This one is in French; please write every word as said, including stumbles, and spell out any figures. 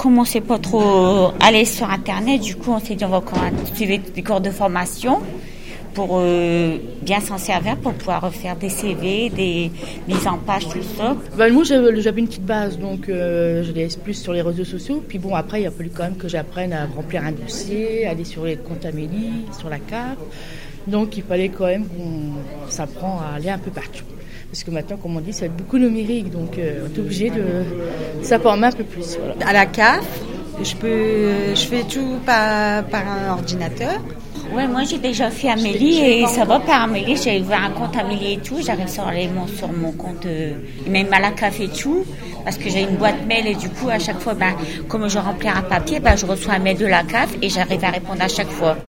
comme on sait pas trop aller sur Internet, du coup, on s'est dit on va suivre des cours de formation pour euh, bien s'en servir, pour pouvoir refaire des C V, des mises en page, tout ça. Ben, moi, j'avais, j'avais une petite base, donc euh, je laisse plus sur les réseaux sociaux. Puis bon, après, il a fallu quand même que j'apprenne à remplir un dossier, aller sur les comptes Amélie, sur la carte. Donc, il fallait quand même qu'on s'apprend à aller un peu partout. Parce que maintenant, comme on dit, ça va être beaucoup numérique, donc euh, on est obligé de s'informer un peu plus. Voilà. À la C A F, je, peux, je fais tout par, par un ordinateur. Ouais, moi j'ai déjà fait Amélie et ça va par Amélie. J'ai ouvert un compte Amélie et tout. J'arrive sur, les, mon, sur mon compte, euh, même à la C A F et tout, parce que j'ai une boîte mail et du coup, à chaque fois, ben, comme je remplis un papier, ben, je reçois un mail de la C A F et j'arrive à répondre à chaque fois.